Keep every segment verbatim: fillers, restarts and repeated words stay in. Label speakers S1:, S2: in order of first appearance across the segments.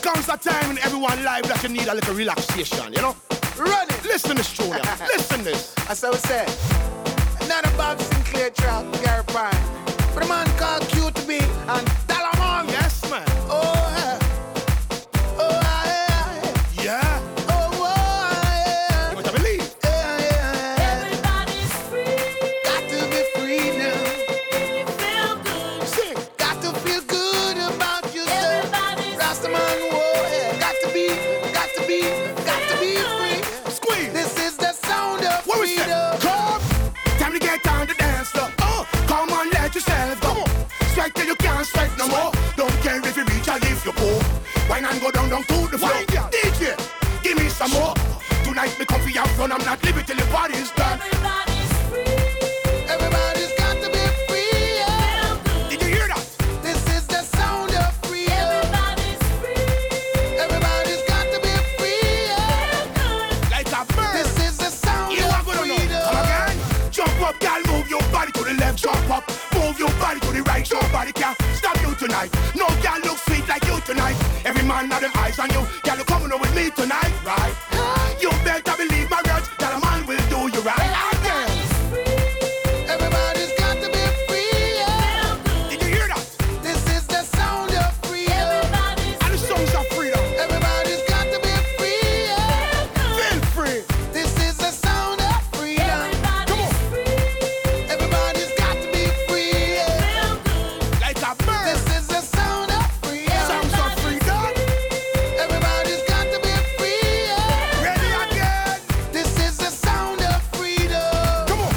S1: comes a time in everyone's life that you need a little relaxation, you know?
S2: Run it.
S1: Listen this, Junior. Listen this.
S2: That's how it said. Another Bob Sinclair track, Gary Pine. But a man called Q to be and Dalamon.
S1: Yes, man.
S2: Oh, yeah. Oh, yeah.
S1: Yeah.
S2: Oh, oh, yeah.
S1: You want to believe?
S2: Yeah, yeah.
S3: Everybody's free.
S2: Got to be free now.
S3: Feel good.
S1: Sing.
S2: Got to feel good about yourself.
S3: Everybody's
S2: Rastaman, whoa, yeah. Got to be, got to be, got to be free.
S1: Squeeze.
S2: This is the sound of
S1: What we say?
S2: freedom.
S1: Come. Time to get down to dance floor. Oh, come on, let yourself go. Sweat till you can't sweat no more. Don't care if you reach or if you go. Wine and go down, down to the floor. D J, give me some more. Tonight me come for your fun. I'm not leaving till the party's done.
S3: Everybody's free.
S2: Everybody's got to be free. Yeah.
S3: Feel good.
S1: Did you hear that?
S2: This is the sound of freedom.
S3: Everybody's free.
S2: Everybody's got to be free. Yeah.
S3: Feel good.
S1: Like a bird.
S2: This is the sound
S1: You
S2: of
S1: are gonna know.
S2: freedom.
S1: Come again. Jump up, girl, move your body to the left. Jump up, move your body to the right. Nobody can stop you tonight. No girl look sweet like you tonight. Every man have them eyes on you. Girl, you coming on with me tonight, right? You better believe my words that a man will do you right. Again.
S3: Everybody's free.
S2: Everybody's got to be free. Yeah.
S3: Feel good.
S1: Did you hear that?
S2: This is the sound of freedom.
S3: Everybody's
S1: And the songs of freedom.
S2: Everybody's got to be free. Yeah.
S1: Feel free.
S2: This is the sound of freedom.
S3: Everybody's free.
S2: Everybody's got to be free. Yeah.
S3: Feel good.
S1: Like a bird.
S2: This is the sound of freedom.
S1: Sounds of freedom.
S2: Everybody's got to be free. Yeah.
S1: Ready again.
S2: This is the sound of freedom.
S1: Come on.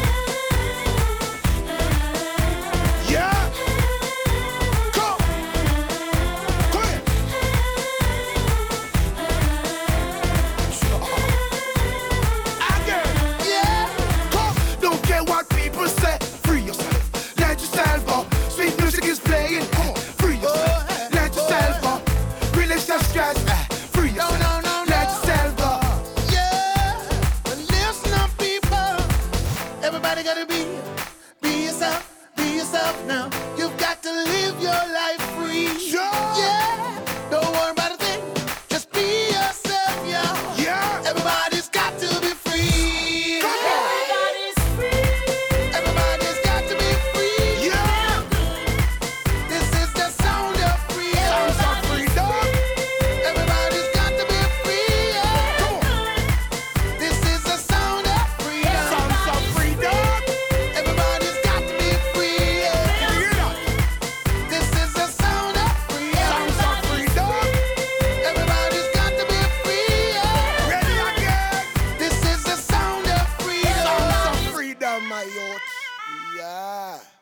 S1: Yeah. Come. Come here. Again.
S2: Yeah.
S1: Come. Don't care what people say. Free yourself. Let yourself go. Sweet music is playing. Come on. Free yourself. Let yourself go. Release the stress. eh. Free
S2: No,
S1: yourself.
S2: no, no,
S1: Let
S2: no.
S1: yourself go.
S2: Yeah. But listen up, people. Everybody gotta be, be yourself, be yourself now. You've got to live your life free.
S1: Yeah.
S2: Yeah. Don't worry about a thing. Just be yourself, yeah.
S1: Yeah.
S2: Everybody's got to be free.
S1: Come on.
S3: Everybody's free.
S2: Everybody's got to be free.
S1: Yeah.
S2: This is the sound of freedom.
S1: Sounds of freedom.
S2: Everybody's got to be free. Yeah.
S1: Come on.
S2: This is the sound of freedom.
S1: Sounds of freedom.
S2: Everybody's got to be free. Yeah.
S1: Did you hear that?
S2: This is the sound of freedom.
S1: Sounds of freedom.
S2: Everybody's got to be free. Yeah.
S1: Ready again.
S2: This is the sound of freedom.
S1: Sounds of freedom, my youth. Yeah.